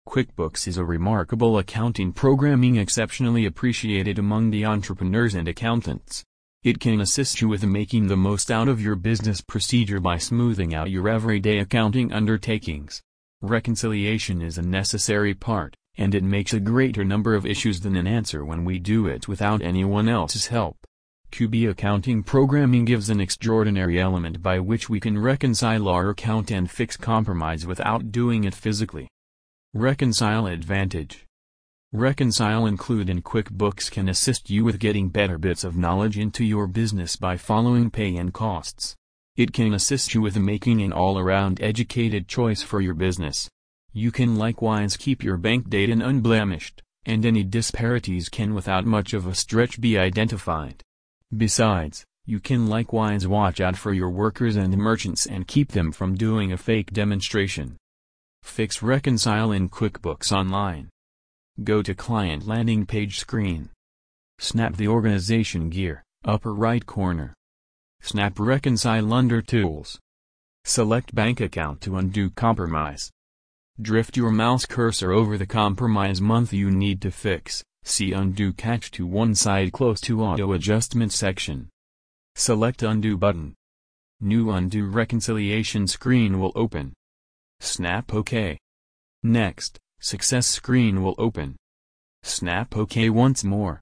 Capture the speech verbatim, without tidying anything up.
QuickBooks is a remarkable accounting programming exceptionally appreciated among the entrepreneurs and accountants. It can assist you with making the most out of your business procedure by smoothing out your everyday accounting undertakings. Reconciliation is a necessary part, and it makes a greater number of issues than an answer when we do it without anyone else's help. Q B accounting programming gives an extraordinary element by which we can reconcile our account and fix compromise without doing it physically. Reconcile Advantage. Reconcile Include in QuickBooks can assist you with getting better bits of knowledge into your business by following pay and costs. It can assist you with making an all-around educated choice for your business. You can likewise keep your bank data unblemished, and any disparities can without much of a stretch be identified. Besides, you can likewise watch out for your workers and merchants and keep them from doing a fake demonstration. Fix Reconcile in QuickBooks Online. Go to Client Landing Page screen. Snap the organization gear, upper right corner. Snap Reconcile under Tools. Select Bank Account to undo compromise. Drift your mouse cursor over the compromise month you need to fix. See Undo Catch to one side close to Auto Adjustment section. Select Undo button. New Undo Reconciliation screen will open. Snap OK. Next, Success screen will open. Snap OK once more.